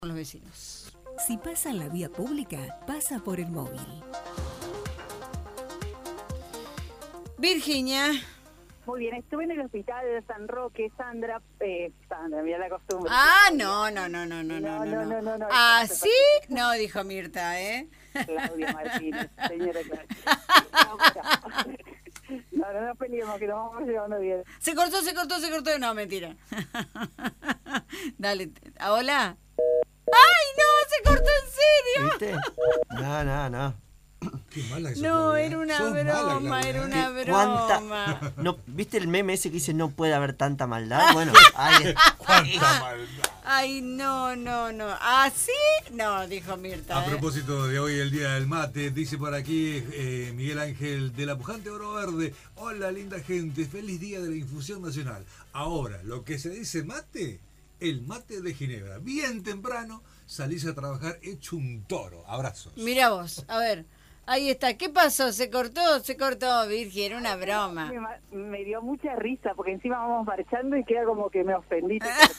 Los vecinos. Si pasa en la vía pública, pasa por el móvil. Virginia. Muy bien, estuve en el hospital de San Roque, Sandra, mira la costumbre. No. ¿Ah, sí? No, dijo Mirta, ¿eh? Claudia Martínez, señora Claudia. No peleemos, que nos vamos llevando bien. Se cortó. No, mentira. Dale, ¿hola? ¡Ay, no! ¡Se cortó en serio! ¿Viste? No. Qué mala que sos, No, Claudia. era una Sos mala, broma, Claudia, era ¿eh? una broma. No, ¿viste el meme ese que dice no puede haber tanta maldad? Bueno, ahí Cuánta maldad. Ay, no. ¿Ah, sí? No, dijo Mirta. A propósito de hoy, el Día del Mate, dice por aquí Miguel Ángel de la Pujante Oro Verde. Hola, linda gente, feliz día de la infusión nacional. Ahora, lo que se dice mate, el mate de Ginebra. Bien temprano salís a trabajar hecho un toro. Abrazos. Mira vos, a ver. Ahí está. ¿Qué pasó? ¿Se cortó, Virgen? Era una broma. Me dio mucha risa, porque encima vamos marchando y queda como que me ofendí.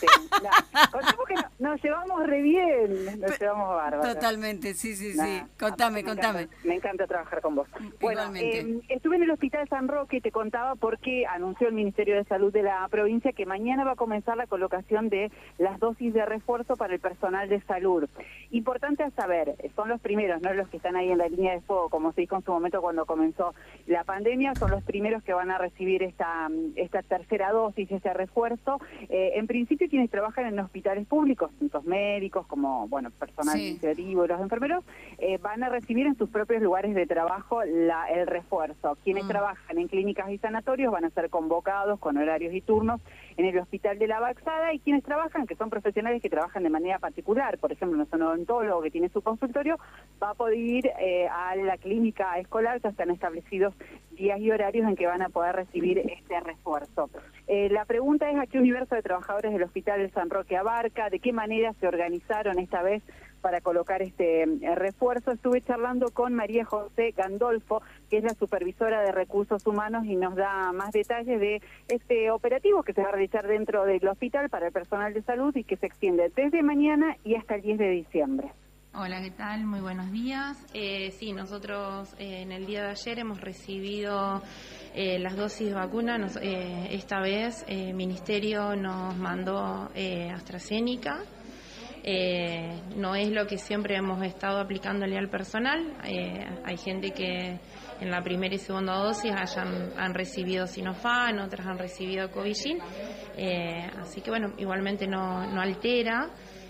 Contemos que nos llevamos re bien, nos llevamos bárbaro. Totalmente, sí. Contame. Me encanta trabajar con vos. Bueno, estuve en el Hospital San Roque, te contaba, porque anunció el Ministerio de Salud de la provincia que mañana va a comenzar la colocación de las dosis de refuerzo para el personal de salud. Importante a saber, son los primeros, no los que están ahí en la línea de fuego, como se dijo en su momento cuando comenzó la pandemia, son los primeros que van a recibir esta tercera dosis, este refuerzo. En principio, quienes trabajan en hospitales públicos, tanto médicos como personal administrativo y los enfermeros, van a recibir en sus propios lugares de trabajo el refuerzo. Quienes trabajan en clínicas y sanatorios van a ser convocados con horarios y turnos en el Hospital de la Baxada, y quienes trabajan, que son profesionales que trabajan de manera particular, por ejemplo, un odontólogo que tiene su consultorio, va a poder ir a la clínica escolar. Ya están establecidos días y horarios en que van a poder recibir este refuerzo. La pregunta es: ¿a qué universo de trabajadores del Hospital de San Roque abarca? ¿De qué manera se organizaron esta vez para colocar este refuerzo? Estuve charlando con María José Gandolfo, que es la supervisora de Recursos Humanos, y nos da más detalles de este operativo que se va a realizar dentro del hospital para el personal de salud y que se extiende desde mañana y hasta el 10 de diciembre. Hola, ¿qué tal? Muy buenos días. Sí, nosotros en el día de ayer hemos recibido las dosis de vacuna. Esta vez el Ministerio nos mandó AstraZeneca. No es lo que siempre hemos estado aplicándole al personal. Hay gente que en la primera y segunda dosis han recibido Sinopharm, otras han recibido Covishin. Así que bueno, igualmente no altera.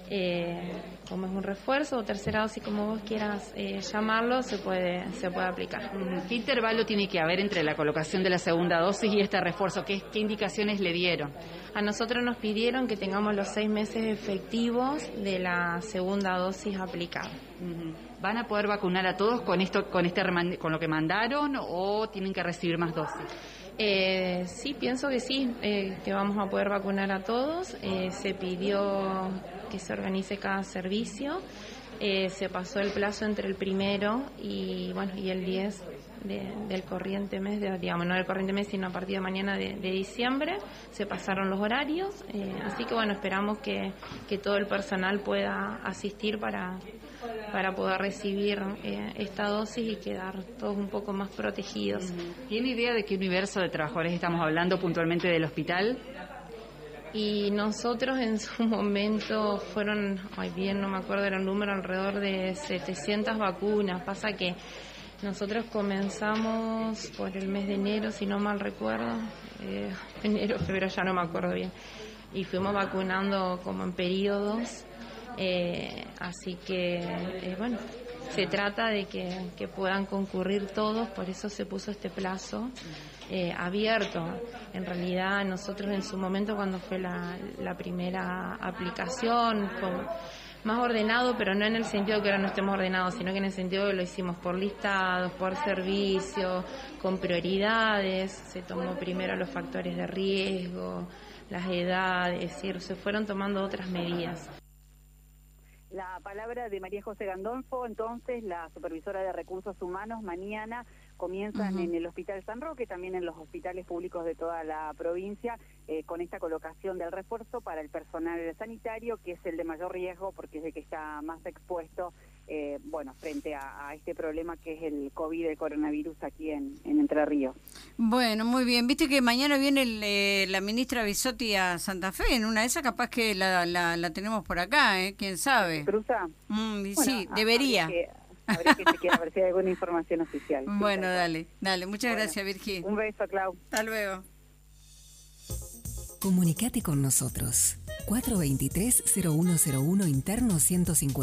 Como es un refuerzo o tercera dosis, como vos quieras llamarlo, se puede aplicar. ¿Qué intervalo tiene que haber entre la colocación de la segunda dosis y este refuerzo? ¿Qué indicaciones le dieron? A nosotros nos pidieron que tengamos los 6 meses efectivos de la segunda dosis aplicada. ¿Van a poder vacunar a todos con lo que mandaron, o tienen que recibir más dosis? Sí, pienso que sí, que vamos a poder vacunar a todos. Se pidió que se organice cada servicio. Se pasó el plazo entre el 1 y el 10 del corriente mes, no del corriente mes, sino a partir de mañana de diciembre. Se pasaron los horarios, así que esperamos que todo el personal pueda asistir para poder recibir esta dosis y quedar todos un poco más protegidos. ¿Tiene idea de qué universo de trabajadores estamos hablando puntualmente del hospital? Y nosotros en su momento fueron, no me acuerdo, era un número alrededor de 700 vacunas. Pasa que nosotros comenzamos por el mes de enero, si no mal recuerdo, enero, febrero, ya no me acuerdo bien, y fuimos vacunando como en periodos, así que se trata de que puedan concurrir todos, por eso se puso este plazo abierto. En realidad nosotros en su momento, cuando fue la primera aplicación, fue más ordenado, pero no en el sentido que ahora no estemos ordenados, sino que en el sentido que lo hicimos por listados, por servicio, con prioridades. Se tomó primero los factores de riesgo, las edades, es decir, se fueron tomando otras medidas. La palabra de María José Gandolfo, entonces, la supervisora de Recursos Humanos. Mañana comienzan en el Hospital San Roque, también en los hospitales públicos de toda la provincia, con esta colocación del refuerzo para el personal sanitario, que es el de mayor riesgo porque es el que está más expuesto, frente a este problema que es el COVID, el coronavirus aquí en Entre Ríos. Bueno, muy bien. Viste que mañana viene la ministra Bisotti a Santa Fe. En una de esas capaz que la tenemos por acá, ¿Quién sabe? ¿Cruza? Sí, debería. Habría que chequear a ver si hay alguna información oficial. Bueno, dale. Muchas gracias, Virgi. Un beso, Clau. Hasta luego. Comunicate con nosotros. 423-0101 interno 150.